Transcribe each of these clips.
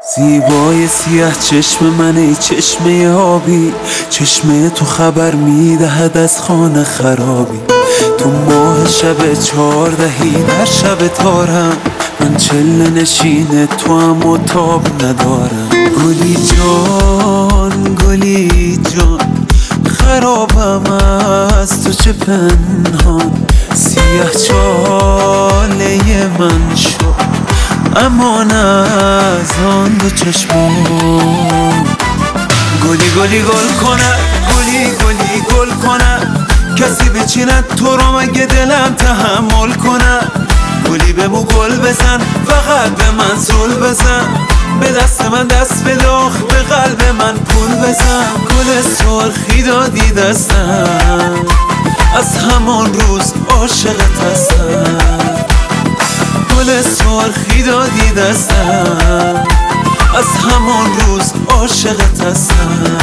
زیبای سیاه چشم من، ای چشمه آبی، چشمه تو خبر میدهد از خانه خرابی. تو ماه شب 14 در شب تارم، من چله نشین تو هم و تاب ندارم. گلی جان گلی جان، خرابم از تو چه پنهان. سیاه چاله من شد امان از آن دو چشمان. گلی گلی گل کند، گلی گلی گل کند، کسی بچیند تو رو مگه دلم تحمل کند. گلی بمو گل بزن، فقط به من زل بزن، به دست من دست بداخ، به قلب من پول بزن. گل سرخی دادی دستم، از همان روز عاشقت هستم. گل سرخی دادی دستم، از همان روز عاشقت هستم.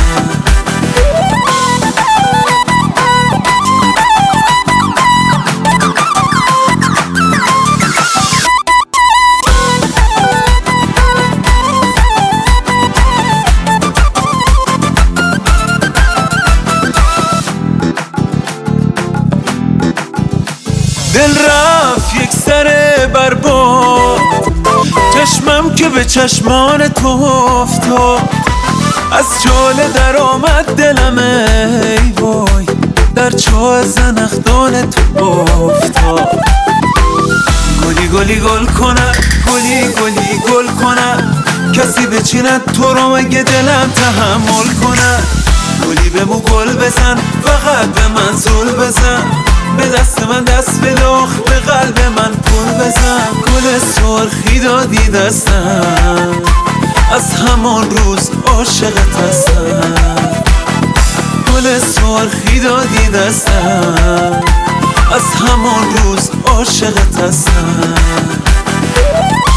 دل رفت یک سر برباد، چشمم که به چشمان تو افتاد. از چاله در آمد دلم ای وای، در چاه زنخدان تو افتاد. گلی گلی گل کند، گلی گلی گل کند، کسی بچیند تو رو مگه دلم تحمل کند. گلی بمو گل بزن، فقط به من زل بزن، به دست من دست بداخ، به قلب من پول بزن. گل سرخی دادی دستم، از همان روز عاشقت هستم. گل سرخی دادی دستم، از همان روز عاشقت هستم.